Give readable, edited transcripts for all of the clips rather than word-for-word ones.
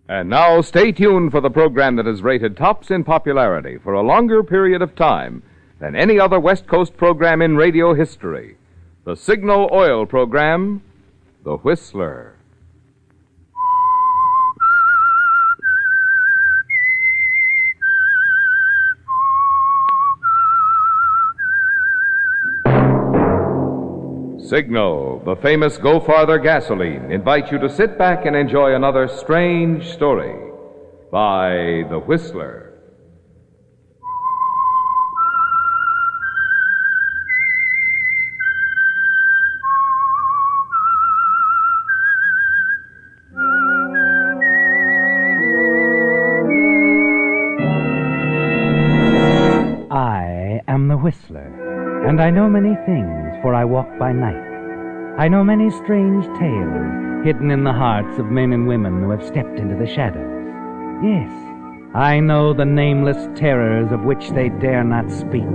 And now stay tuned for the program that is rated tops in popularity for a longer period of time than any other West Coast program in radio history. The Signal Oil program, The Whistler. Signal, the famous Go Farther gasoline, invites you to sit back and enjoy another strange story by The Whistler. I am the Whistler, and I know many things, for I walk by night. I know many strange tales hidden in the hearts of men and women who have stepped into the shadows. Yes, I know the nameless terrors of which they dare not speak.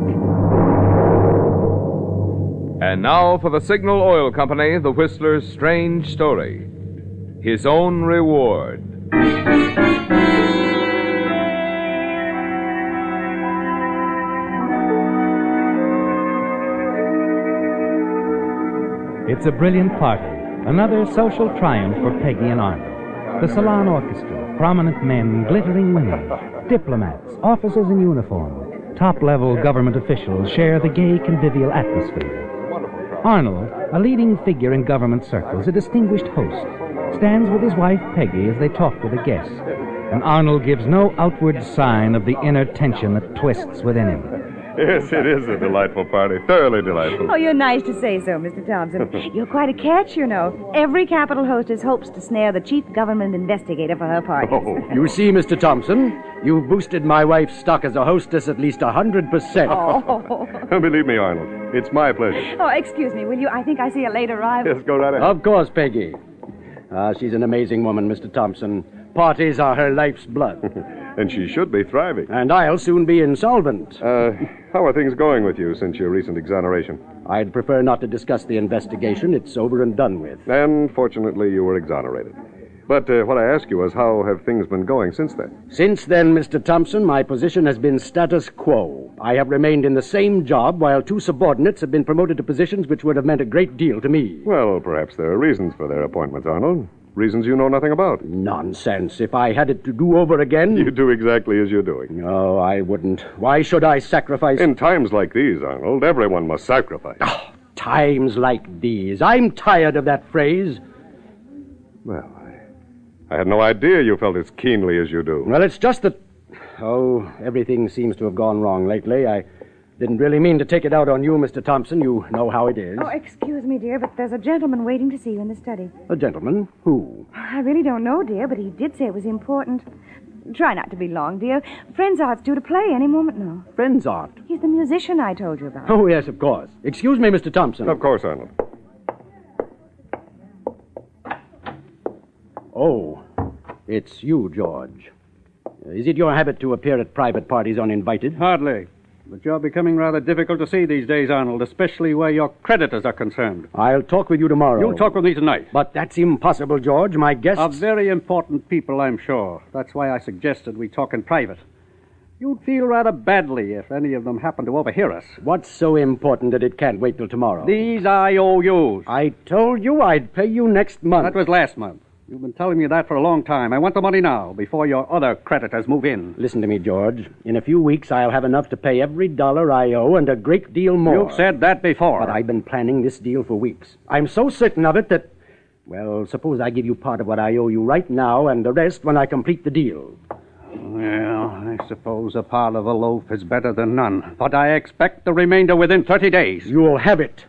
And now for the Signal Oil Company, The Whistler's strange story. His own reward. It's a brilliant party, another social triumph for Peggy and Arnold. The salon orchestra, prominent men, glittering women, diplomats, officers in uniform, top-level government officials share the gay, convivial atmosphere. Arnold, a leading figure in government circles, a distinguished host, stands with his wife Peggy as they talk to the guests, and Arnold gives no outward sign of the inner tension that twists within him. Yes, it is a delightful party. Thoroughly delightful. Oh, you're nice to say so, Mr. Thompson. You're quite a catch, you know. Every capital hostess hopes to snare the chief government investigator for her parties. Oh, you see, Mr. Thompson, you've boosted my wife's stock as a hostess at least 100%. Oh. Believe me, Arnold, it's my pleasure. Oh, excuse me, will you? I think I see a late arrival. Yes, go right ahead. Of course, Peggy. She's an amazing woman, Mr. Thompson. Parties are her life's blood. And she should be thriving. And I'll soon be insolvent. How are things going with you since your recent exoneration? I'd prefer not to discuss the investigation. It's over and done with. And fortunately, you were exonerated. But what I ask you is, how have things been going since then? Since then, Mr. Thompson, my position has been status quo. I have remained in the same job while two subordinates have been promoted to positions which would have meant a great deal to me. Well, perhaps there are reasons for their appointments, Arnold. Reasons you know nothing about. Nonsense. If I had it to do over again... You'd do exactly as you're doing. No, I wouldn't. Why should I sacrifice... In times like these, Arnold, everyone must sacrifice. Oh, times like these. I'm tired of that phrase. Well, I had no idea you felt as keenly as you do. Well, it's just that... Oh, everything seems to have gone wrong lately. I didn't really mean to take it out on you, Mr. Thompson. You know how it is. Oh, excuse me, dear, but there's a gentleman waiting to see you in the study. A gentleman? Who? I really don't know, dear, but he did say it was important. Try not to be long, dear. Friends Art's due to play any moment now. Friends Art? He's the musician I told you about. Oh, yes, of course. Excuse me, Mr. Thompson. Of course, Arnold. Oh, it's you, George. Is it your habit to appear at private parties uninvited? Hardly. But you're becoming rather difficult to see these days, Arnold, especially where your creditors are concerned. I'll talk with you tomorrow. You'll talk with me tonight. But that's impossible, George. My guests... Are very important people, I'm sure. That's why I suggested we talk in private. You'd feel rather badly if any of them happened to overhear us. What's so important that it can't wait till tomorrow? These IOUs. I told you I'd pay you next month. That was last month. You've been telling me that for a long time. I want the money now, before your other creditors move in. Listen to me, George. In a few weeks, I'll have enough to pay every dollar I owe and a great deal more. You've said that before. But I've been planning this deal for weeks. I'm so certain of it that... Well, suppose I give you part of what I owe you right now and the rest when I complete the deal. Well, I suppose a part of a loaf is better than none. But I expect the remainder within 30 days. You'll have it.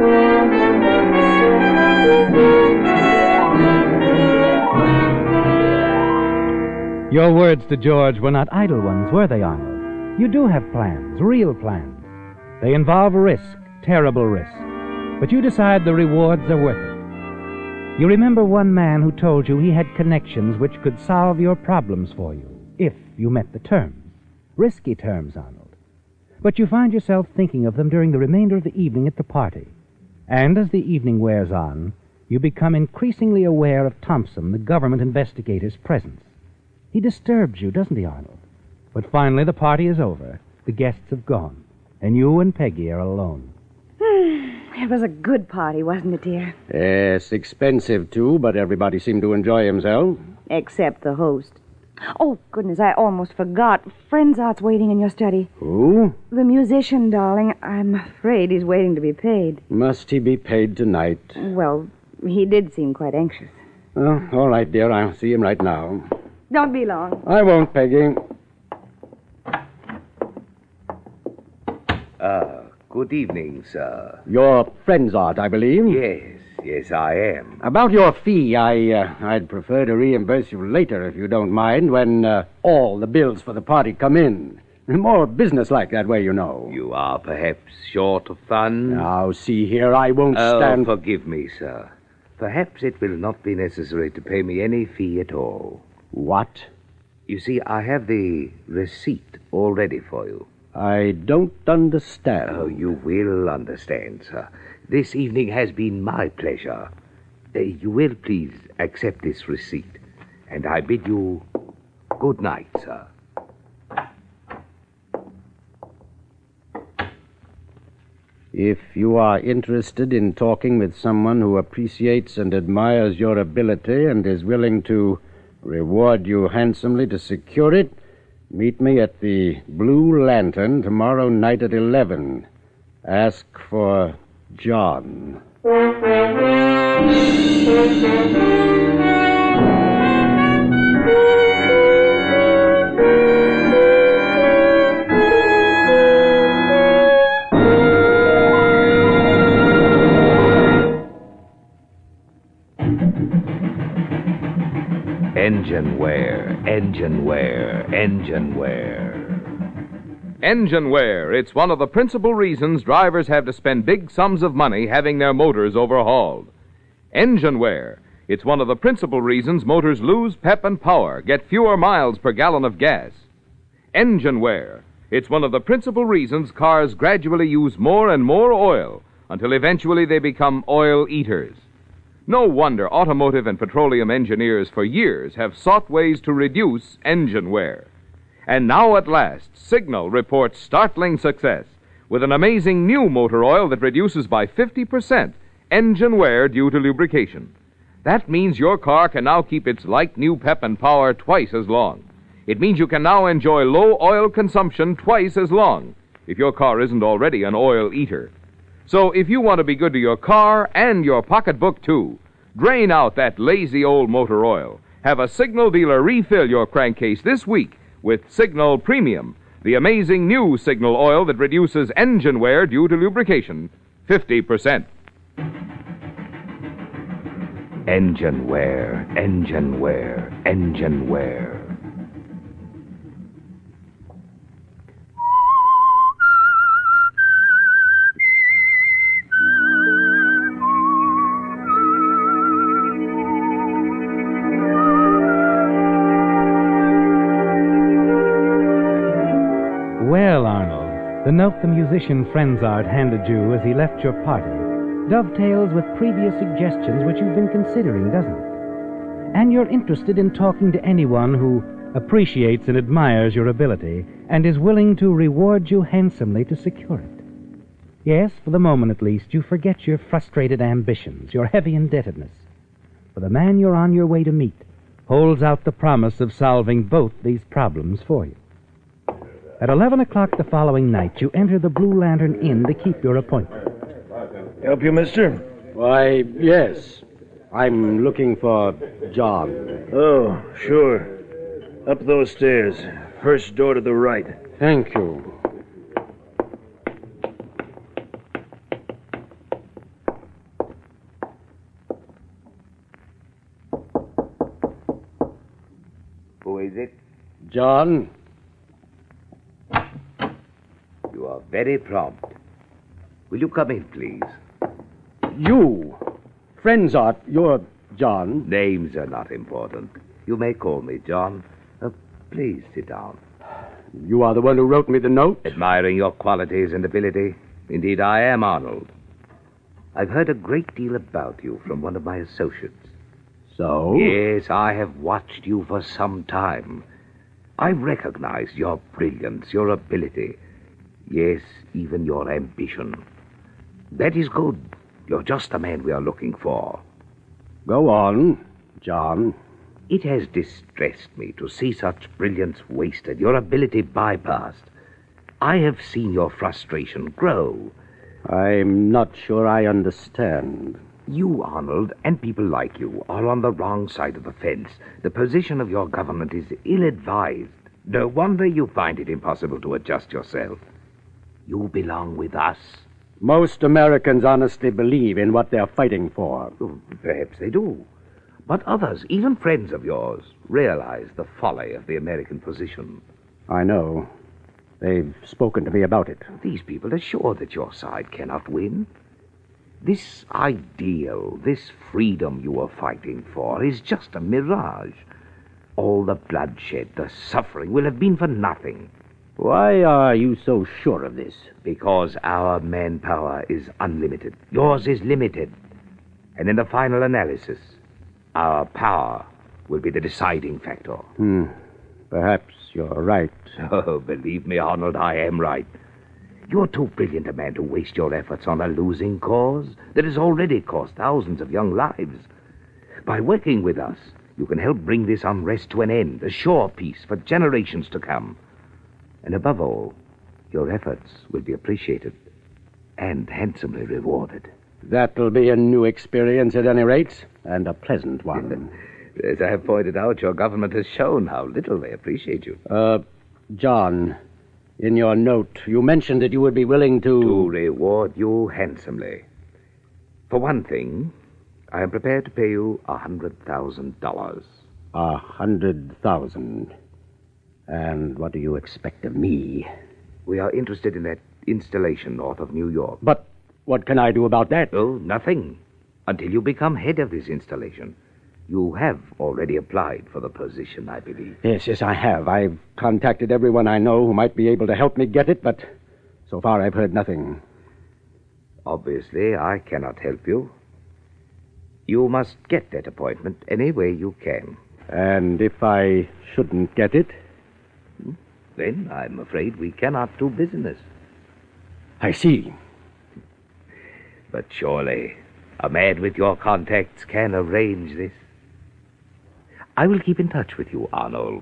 Your words to George were not idle ones, were they, Arnold? You do have plans, real plans. They involve risk, terrible risk. But you decide the rewards are worth it. You remember one man who told you he had connections which could solve your problems for you, if you met the terms. Risky terms, Arnold. But you find yourself thinking of them during the remainder of the evening at the party. And as the evening wears on, you become increasingly aware of Thompson, the government investigator's presence. He disturbs you, doesn't he, Arnold? But finally the party is over. The guests have gone. And you and Peggy are alone. It was a good party, wasn't it, dear? Yes, expensive, too, but everybody seemed to enjoy himself. Except the host. Oh, goodness, I almost forgot. Frenzart's waiting in your study. Who? The musician, darling. I'm afraid he's waiting to be paid. Must he be paid tonight? Well, he did seem quite anxious. Oh, all right, dear. I'll see him right now. Don't be long. I won't, Peggy. Good evening, sir. You're Frenzart, I believe? Yes, I am. About your fee, I'd prefer to reimburse you later, if you don't mind, when all the bills for the party come in. More businesslike that way, you know. You are perhaps short of funds? Now, see here, I won't stand... Oh, forgive me, sir. Perhaps it will not be necessary to pay me any fee at all. What? You see, I have the receipt all ready for you. I don't understand. Oh, you will understand, sir. This evening has been my pleasure. You will please accept this receipt, and I bid you good night, sir. If you are interested in talking with someone who appreciates and admires your ability and is willing to reward you handsomely to secure it, meet me at the Blue Lantern tomorrow night at 11. Ask for John. Engineware. Engine wear. It's one of the principal reasons drivers have to spend big sums of money having their motors overhauled. Engine wear. It's one of the principal reasons motors lose pep and power, get fewer miles per gallon of gas. Engine wear. It's one of the principal reasons cars gradually use more and more oil until eventually they become oil eaters. No wonder automotive and petroleum engineers for years have sought ways to reduce engine wear. And now at last, Signal reports startling success with an amazing new motor oil that reduces by 50% engine wear due to lubrication. That means your car can now keep its like new pep and power twice as long. It means you can now enjoy low oil consumption twice as long if your car isn't already an oil eater. So if you want to be good to your car and your pocketbook too, drain out that lazy old motor oil. Have a Signal dealer refill your crankcase this week with Signal Premium, the amazing new Signal oil that reduces engine wear due to lubrication 50%. Engine wear. Well, Arnold, the note the musician Frenzart handed you as he left your party dovetails with previous suggestions which you've been considering, doesn't it? And you're interested in talking to anyone who appreciates and admires your ability and is willing to reward you handsomely to secure it. Yes, for the moment at least, you forget your frustrated ambitions, your heavy indebtedness. For the man you're on your way to meet holds out the promise of solving both these problems for you. At 11 o'clock the following night, you enter the Blue Lantern Inn to keep your appointment. Help you, mister? Why, yes. I'm looking for John. Oh, sure. Up those stairs. First door to the right. Thank you. Who is it? John? You are very prompt. Will you come in, please? You? Frenzart, you're John. Names are not important. You may call me John. Please sit down. You are the one who wrote me the note? Admiring your qualities and ability. Indeed, I am, Arnold. I've heard a great deal about you from one of my associates. So? Yes, I have watched you for some time. I recognize your brilliance, your ability. Yes, even your ambition. That is good. You're just the man we are looking for. Go on, John. It has distressed me to see such brilliance wasted, your ability bypassed. I have seen your frustration grow. I'm not sure I understand. You, Arnold, and people like you are on the wrong side of the fence. The position of your government is ill-advised. No wonder you find it impossible to adjust yourself. You belong with us. Most Americans honestly believe in what they're fighting for. Perhaps they do. But others, even friends of yours, realize the folly of the American position. I know. They've spoken to me about it. These people are sure that your side cannot win. This ideal, this freedom you are fighting for, is just a mirage. All the bloodshed, the suffering will have been for nothing. Why are you so sure of this? Because our manpower is unlimited. Yours is limited. And in the final analysis, our power will be the deciding factor. Perhaps you're right. Oh, believe me, Arnold, I am right. You're too brilliant a man to waste your efforts on a losing cause that has already cost thousands of young lives. By working with us, you can help bring this unrest to an end, a sure peace for generations to come. And above all, your efforts will be appreciated and handsomely rewarded. That'll be a new experience at any rate, and a pleasant one. As I have pointed out, your government has shown how little they appreciate you. John, in your note, you mentioned that you would be willing to... To reward you handsomely. For one thing, I am prepared to pay you $100,000. $100,000. And what do you expect of me? We are interested in that installation north of New York. But what can I do about that? Oh, nothing. Until you become head of this installation. You have already applied for the position, I believe. Yes, I have. I've contacted everyone I know who might be able to help me get it, but so far I've heard nothing. Obviously, I cannot help you. You must get that appointment any way you can. And if I shouldn't get it? Then I'm afraid we cannot do business. I see. But surely a man with your contacts can arrange this. I will keep in touch with you, Arnold.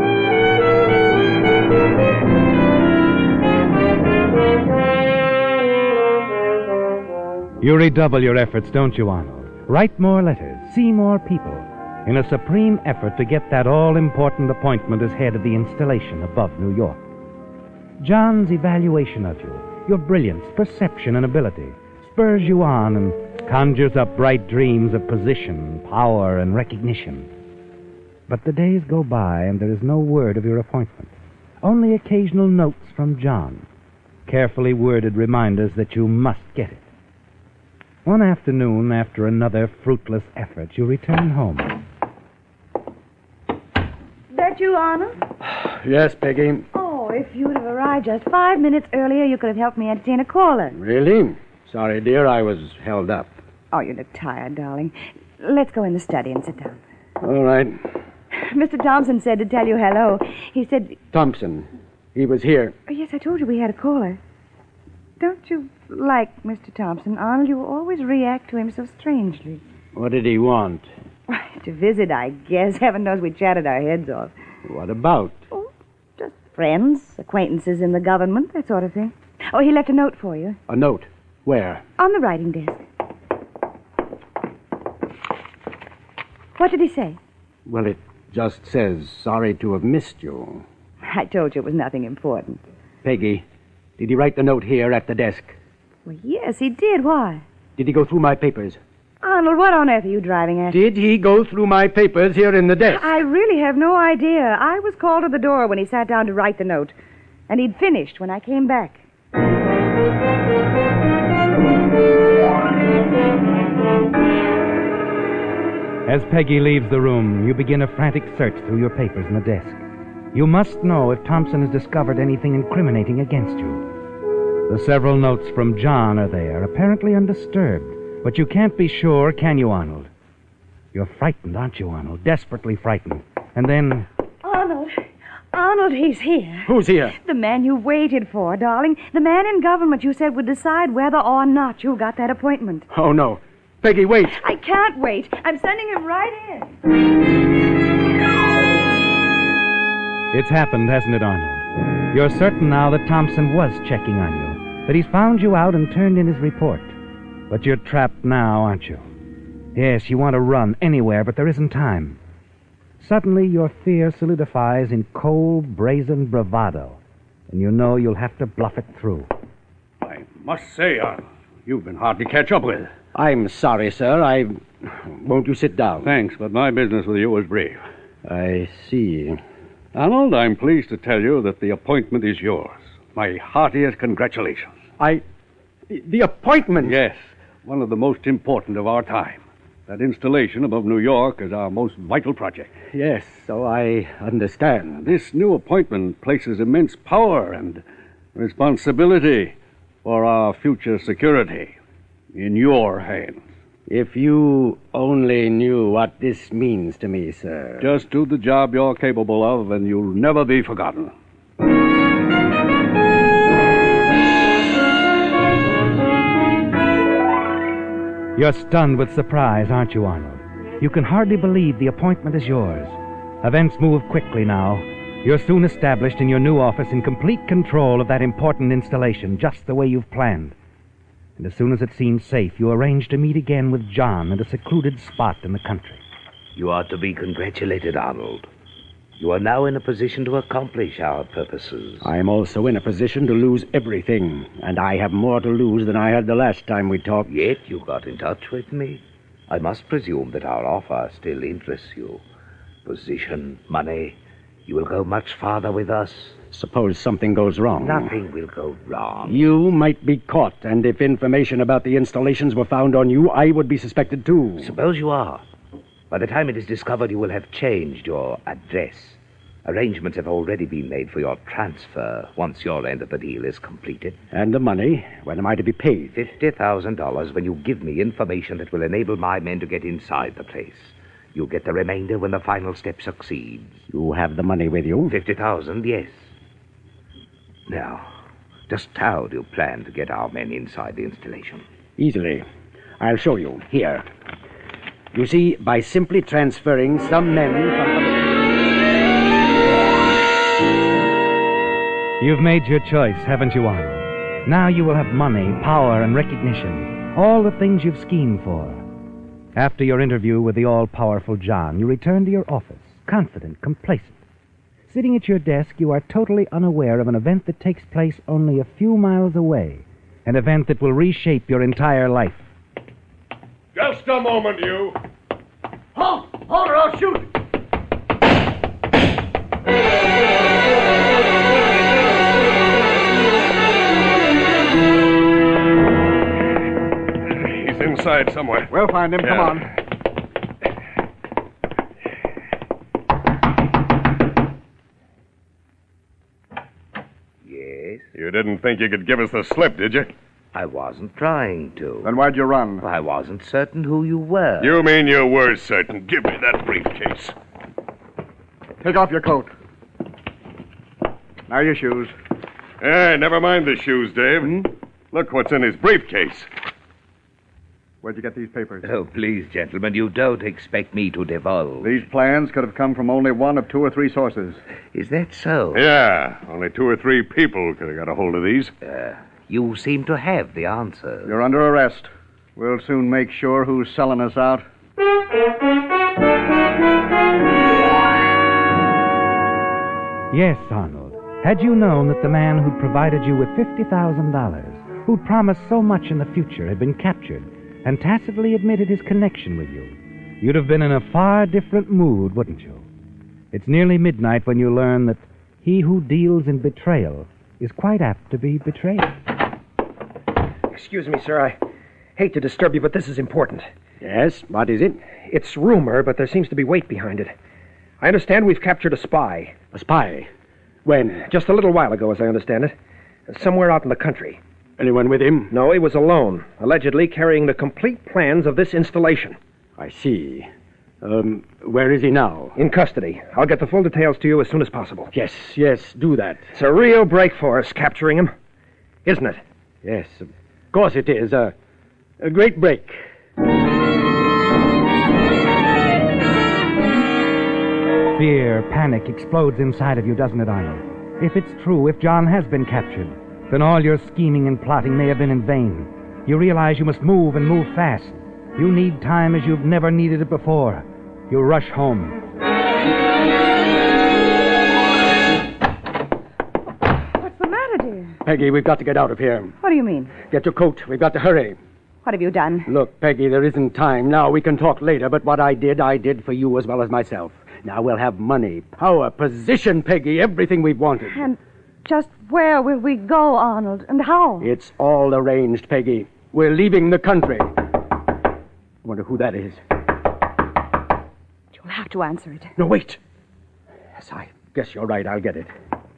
You redouble your efforts, don't you, Arnold? Write more letters, see more people, in a supreme effort to get that all-important appointment as head of the installation above New York. John's evaluation of you, your brilliance, perception, and ability, spurs you on and conjures up bright dreams of position, power, and recognition. But the days go by, and there is no word of your appointment. Only occasional notes from John, carefully worded reminders that you must get it. One afternoon, after another fruitless effort, you return home. That you, Arnold? Yes, Peggy. Oh, if you'd have arrived just 5 minutes earlier, you could have helped me entertain a caller. Really? Sorry, dear, I was held up. Oh, you look tired, darling. Let's go in the study and sit down. All right. Mr. Thompson said to tell you hello. He said... Thompson. He was here. Oh, yes, I told you we had a caller. Don't you like Mr. Thompson, Arnold? You always react to him so strangely. What did he want? To visit, I guess. Heaven knows we chatted our heads off. What about? Oh, just friends, acquaintances in the government, that sort of thing. Oh, he left a note for you. A note? Where? On the writing desk. What did he say? Well, it just says, sorry to have missed you. I told you it was nothing important. Peggy, did he write the note here at the desk? Well, yes, he did. Why? Did he go through my papers? Arnold, what on earth are you driving at? Did he go through my papers here in the desk? I really have no idea. I was called to the door when he sat down to write the note. And he'd finished when I came back. As Peggy leaves the room, you begin a frantic search through your papers in the desk. You must know if Thompson has discovered anything incriminating against you. The several notes from John are there, apparently undisturbed. But you can't be sure, can you, Arnold? You're frightened, aren't you, Arnold? Desperately frightened. And then... Arnold. Arnold, he's here. Who's here? The man you waited for, darling. The man in government you said would decide whether or not you got that appointment. Oh, no. Peggy, wait. I can't wait. I'm sending him right in. It's happened, hasn't it, Arnold? You're certain now that Thompson was checking on you, that he's found you out and turned in his report. But you're trapped now, aren't you? Yes, you want to run anywhere, but there isn't time. Suddenly, your fear solidifies in cold, brazen bravado, and you know you'll have to bluff it through. I must say, Arnold, you've been hard to catch up with. I'm sorry, sir. Won't you sit down? Thanks, but my business with you is brief. I see. Arnold, I'm pleased to tell you that the appointment is yours. My heartiest congratulations. The appointment? Yes, one of the most important of our time. That installation above New York is our most vital project. Yes, so I understand. This new appointment places immense power and responsibility for our future security in your hands. If you only knew what this means to me, sir. Just do the job you're capable of, and you'll never be forgotten. You're stunned with surprise, aren't you, Arnold? You can hardly believe the appointment is yours. Events move quickly now. You're soon established in your new office in complete control of that important installation, just the way you've planned. And as soon as it seems safe, you arrange to meet again with John at a secluded spot in the country. You are to be congratulated, Arnold. You are now in a position to accomplish our purposes. I'm also in a position to lose everything, and I have more to lose than I had the last time we talked. Yet you got in touch with me. I must presume that our offer still interests you. Position, money. You will go much farther with us. Suppose something goes wrong. Nothing will go wrong. You might be caught, and if information about the installations were found on you, I would be suspected too. Suppose you are. By the time it is discovered, you will have changed your address. Arrangements have already been made for your transfer once your end of the deal is completed. And the money? When am I to be paid? $50,000 when you give me information that will enable my men to get inside the place. You'll get the remainder when the final step succeeds. You have the money with you? $50,000, yes. Now, just how do you plan to get our men inside the installation? Easily. I'll show you. Here. You see, by simply transferring some men from... You've made your choice, haven't you, Arnold? Now you will have money, power, and recognition. All the things you've schemed for. After your interview with the all-powerful John, you return to your office, confident, complacent. Sitting at your desk, you are totally unaware of an event that takes place only a few miles away. An event that will reshape your entire life. Just a moment, you. Halt! Hold or I'll shoot! He's inside somewhere. We'll find him. Yeah. Come on. Yes? You didn't think you could give us the slip, did you? I wasn't trying to. Then why'd you run? I wasn't certain who you were. You mean you were certain. Give me that briefcase. Take off your coat. Now your shoes. Hey, never mind the shoes, Dave. Look what's in his briefcase. Where'd you get these papers? Oh, please, gentlemen, you don't expect me to divulge. These plans could have come from only one of 2 or 3 sources. Is that so? Yeah, only 2 or 3 people could have got a hold of these. You seem to have the answer. You're under arrest. We'll soon make sure who's selling us out. Yes, Arnold. Had you known that the man who'd provided you with $50,000, who'd promised so much in the future, had been captured and tacitly admitted his connection with you, you'd have been in a far different mood, wouldn't you? It's nearly midnight when you learn that he who deals in betrayal is quite apt to be betrayed. Excuse me, sir. I hate to disturb you, but this is important. Yes, what is it? It's rumor, but there seems to be weight behind it. I understand we've captured a spy. A spy? When? Just a little while ago, as I understand it. Somewhere out in the country. Anyone with him? No, he was alone, allegedly carrying the complete plans of this installation. I see. Where is he now? In custody. I'll get the full details to you as soon as possible. Yes, do that. It's a real break for us, capturing him. Isn't it? Yes, of course it is. A great break. Fear, panic explodes inside of you, doesn't it, Arnold? If it's true, if John has been captured, then all your scheming and plotting may have been in vain. You realize you must move and move fast. You need time as you've never needed it before. You rush home. What's the matter, dear? Peggy, we've got to get out of here. What do you mean? Get your coat. We've got to hurry. What have you done? Look, Peggy, there isn't time now. We can talk later, but what I did for you as well as myself. Now we'll have money, power, position, Peggy, everything we've wanted. And just where will we go, Arnold, and how? It's all arranged, Peggy. We're leaving the country. I wonder who that is. You'll have to answer it. No, wait. Yes, I guess you're right. I'll get it.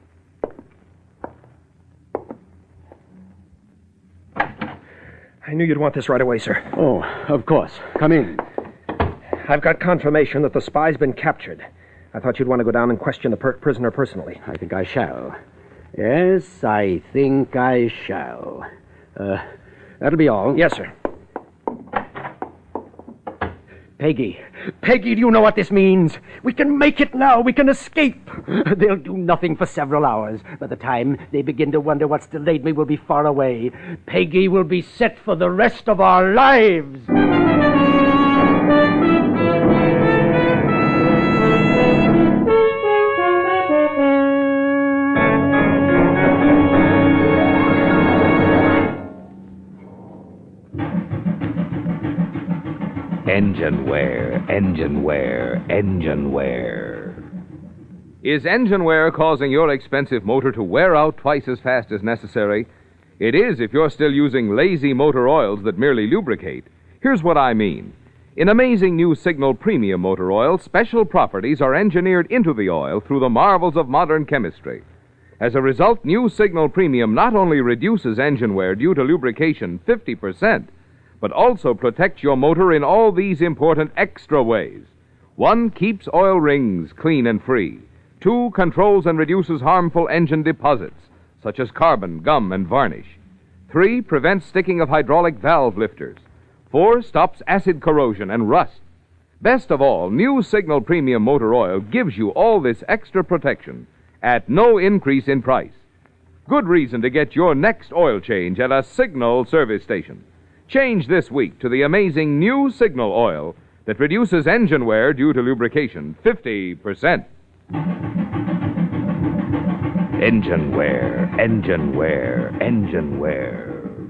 I knew you'd want this right away, sir. Oh, of course. Come in. I've got confirmation that the spy's been captured. I thought you'd want to go down and question the prisoner personally. I think I shall. Yes, I think I shall. That'll be all. Yes, sir. Peggy, do you know what this means? We can make it now. We can escape. They'll do nothing for several hours. By the time they begin to wonder what's delayed me, we'll be far away. Peggy will be set for the rest of our lives. Engine wear. Is engine wear causing your expensive motor to wear out twice as fast as necessary? It is if you're still using lazy motor oils that merely lubricate. Here's what I mean. In amazing new Signal Premium Motor Oil, special properties are engineered into the oil through the marvels of modern chemistry. As a result, new Signal Premium not only reduces engine wear due to lubrication 50%, but also protects your motor in all these important extra ways. 1, keeps oil rings clean and free. 2, controls and reduces harmful engine deposits, such as carbon, gum, and varnish. 3, prevents sticking of hydraulic valve lifters. 4, stops acid corrosion and rust. Best of all, new Signal Premium Motor Oil gives you all this extra protection at no increase in price. Good reason to get your next oil change at a Signal service station. Change this week to the amazing new Signal oil that reduces engine wear due to lubrication 50%. Engine wear.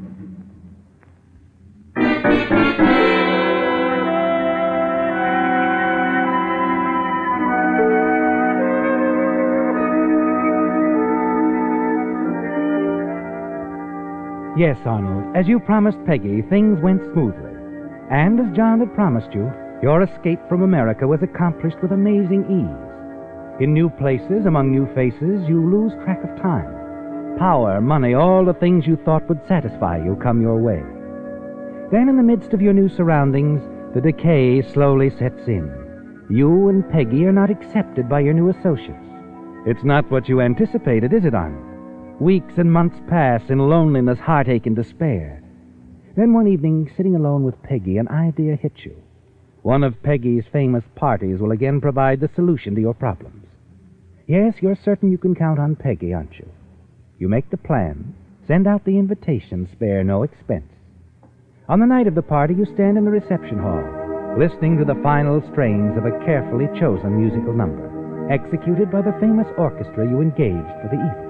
Yes, Arnold, as you promised Peggy, things went smoothly. And as John had promised you, your escape from America was accomplished with amazing ease. In new places, among new faces, you lose track of time. Power, money, all the things you thought would satisfy you come your way. Then in the midst of your new surroundings, the decay slowly sets in. You and Peggy are not accepted by your new associates. It's not what you anticipated, is it, Arnold? Weeks and months pass in loneliness, heartache, and despair. Then one evening, sitting alone with Peggy, an idea hits you. One of Peggy's famous parties will again provide the solution to your problems. Yes, you're certain you can count on Peggy, aren't you? You make the plan, send out the invitation, spare no expense. On the night of the party, you stand in the reception hall, listening to the final strains of a carefully chosen musical number, executed by the famous orchestra you engaged for the evening.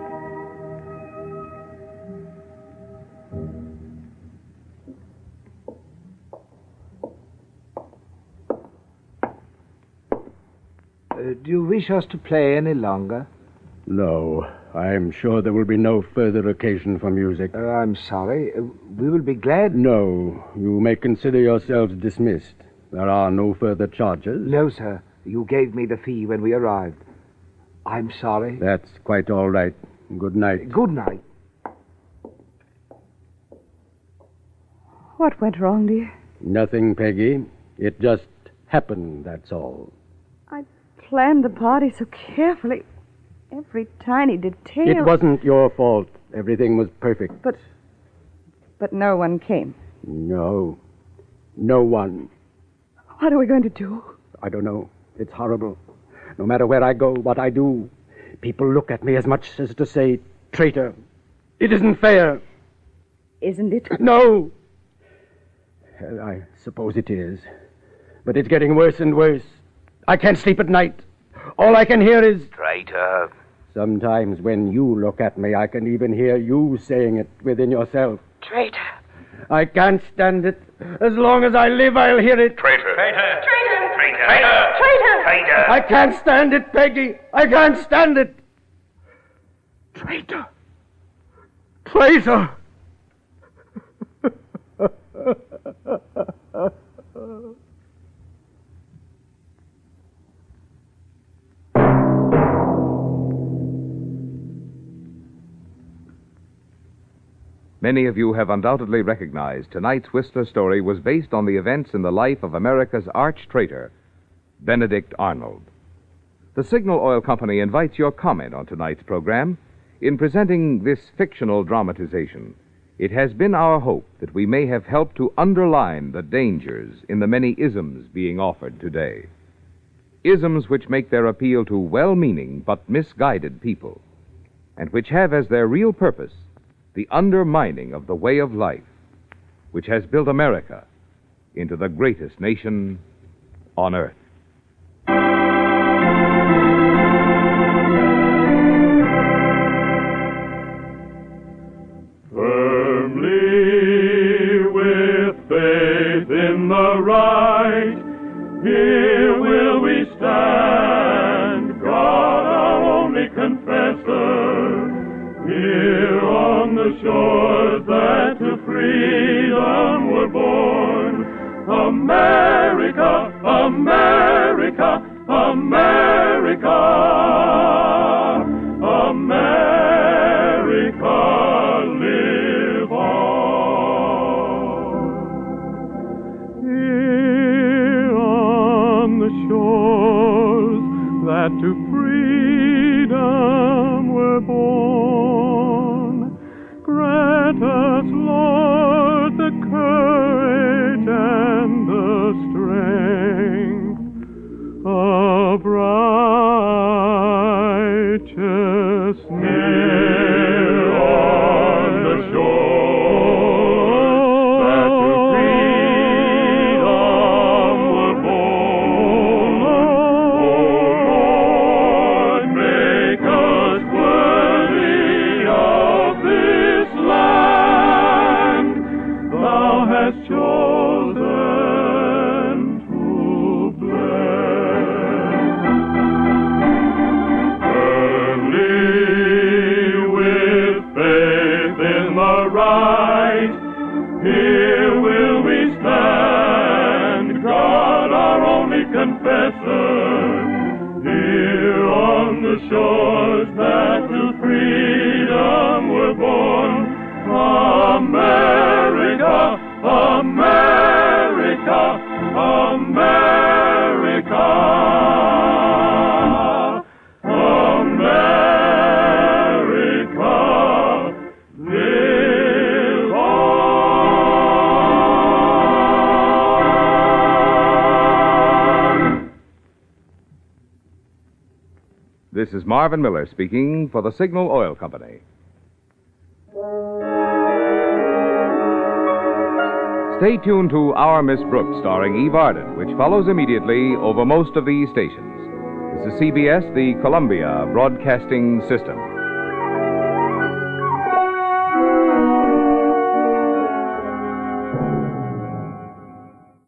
Do you wish us to play any longer? No, I'm sure there will be no further occasion for music. I'm sorry. We will be glad... No, you may consider yourselves dismissed. There are no further charges. No, sir. You gave me the fee when we arrived. I'm sorry. That's quite all right. Good night. Good night. What went wrong, dear? Nothing, Peggy. It just happened, that's all. I planned the party so carefully. Every tiny detail. It wasn't your fault. Everything was perfect. But no one came. No. No one. What are we going to do? I don't know. It's horrible. No matter where I go, what I do, people look at me as much as to say, traitor. It isn't fair. Isn't it? No. I suppose it is. But it's getting worse and worse. I can't sleep at night. All I can hear is... Traitor. Sometimes when you look at me, I can even hear you saying it within yourself. Traitor. I can't stand it. As long as I live, I'll hear it. Traitor. Traitor. Traitor. Traitor. Traitor. I can't stand it, Peggy. I can't stand it. Traitor. Traitor. Many of you have undoubtedly recognized tonight's Whistler story was based on the events in the life of America's arch-traitor, Benedict Arnold. The Signal Oil Company invites your comment on tonight's program. In presenting this fictional dramatization, it has been our hope that we may have helped to underline the dangers in the many isms being offered today. Isms which make their appeal to well-meaning but misguided people, and which have as their real purpose the undermining of the way of life which has built America into the greatest nation on earth. Firmly with faith in the right, here will we stand, God our only confessor, here on the shores that to freedom were born. America, America, America, America, live on. Here on the shores that to freedom were born, grant us, Lord, the courage and the strength of righteousness. Here on the shore that to freedom were born, O Lord, make us worthy of this land Thou hast chosen to bless. Firmly with faith in the right, here will we stand, God our only confessor, here on the shores that to freedom were born. America, America, America, America, live on. This is Marvin Miller speaking for the Signal Oil Company. Stay tuned to Our Miss Brooks, starring Eve Arden, which follows immediately over most of these stations. This is CBS, the Columbia Broadcasting System.